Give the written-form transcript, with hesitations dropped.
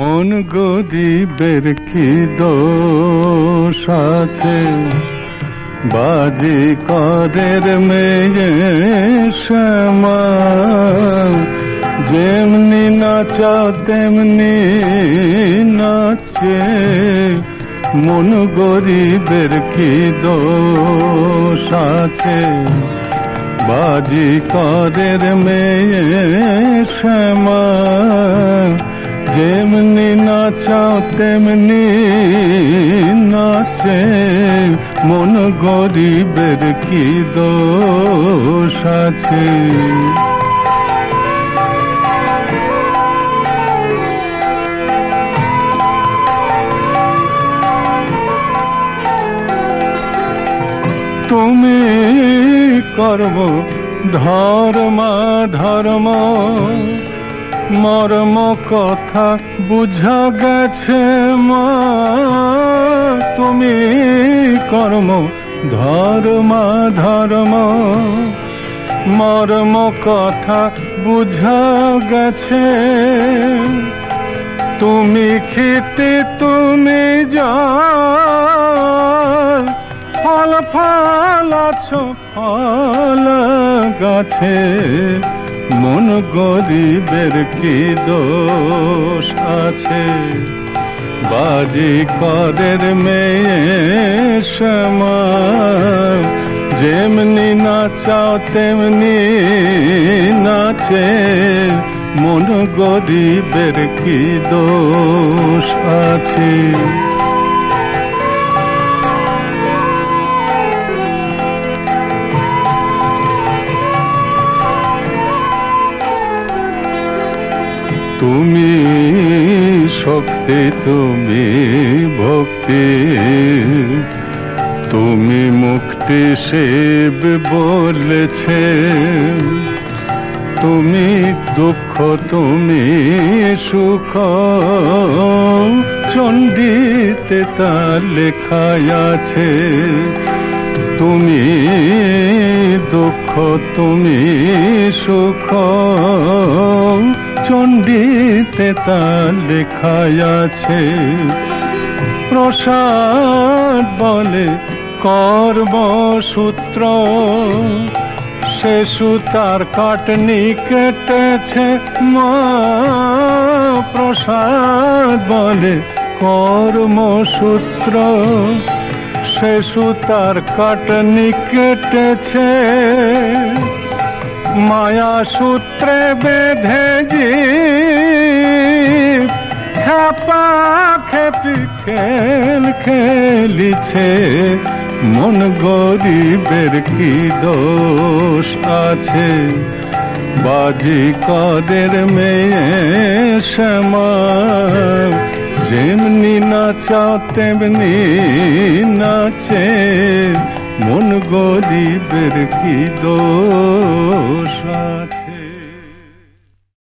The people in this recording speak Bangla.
মন গরিবের কি দোষ আছে, বাজি করের মেয়ে শ্যামা, যেমনি নাচাও তেমনি নাচে, মন গরিবের কি দোষ আছে, বাজি করের মেয়ে শ্যামা, যেমনি নাচাও তেমনি নাচে, মন গরিবের কি দোষ আছে। তুমি কর্ম ধর্ম ধর্ম মর্ম কথা বুঝা গেছে মা, তুমি কর্ম ধর্ম ধর্ম মর্ম কথা বুঝা গেছে, তুমি খেতে তুমি জল, ফল ফলাছ ফল গাছে, মন গরিবের কি দোষ আছে, বাজি করের মেয়ে শ্যামা, যেমনি নাচাও তেমনি নাচে, মন গরিবের কি দোষ আছে। তুমি শক্তি তুমি ভক্তি, তুমি মুক্তি শিব বলেছে, তুমি দুঃখ তুমি সুখ, চণ্ডীতে তা লেখা আছে, তুমি দুঃখ তুমি সুখ, চণ্ডীতে তা লেখা আছে। প্রসাদ বলে কর্মসূত্র, সে সুতার কাটনি কেটেছে মা, প্রসাদ বলে কর্মসূত্র, সে সুতার কাটনি কেটেছে, মায়া সূত্রে বেঁধে জীব খেপা খেপি খেল খেলিছে, মন গরিবের কি দোষ আছে, বাজি করের মেয়ে শ্যামা, যেমনি নাচাও তেমনি নাচে, মন গরিবের কি দোষ আছে।